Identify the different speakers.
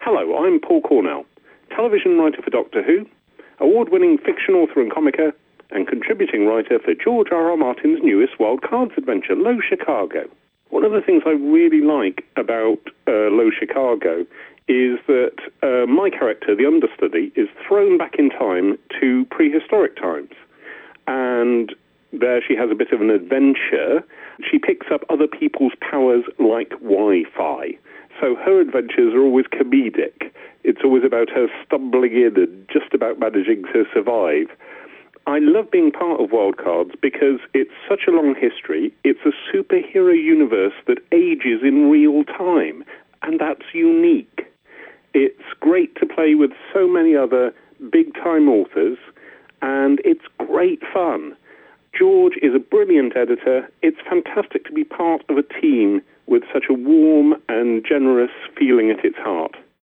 Speaker 1: Hello, I'm Paul Cornell, television writer for Doctor Who, award-winning fiction author and comicer, and contributing writer for George R.R. Martin's newest Wild Cards adventure, Low Chicago. One of the things I really like about Low Chicago is that my character, the understudy, is thrown back in time to prehistoric times. And there she has a bit of an adventure. She picks up other people's powers like Wi-Fi. So her adventures are always comedic. It's always about her stumbling in and just about managing to survive. I love being part of Wildcards because it's such a long history. It's a superhero universe that ages in real time, and that's unique. It's great to play with so many other big-time authors, and it's great fun. George is a brilliant editor. It's fantastic to be part of a team with such a warm and generous feeling at its heart.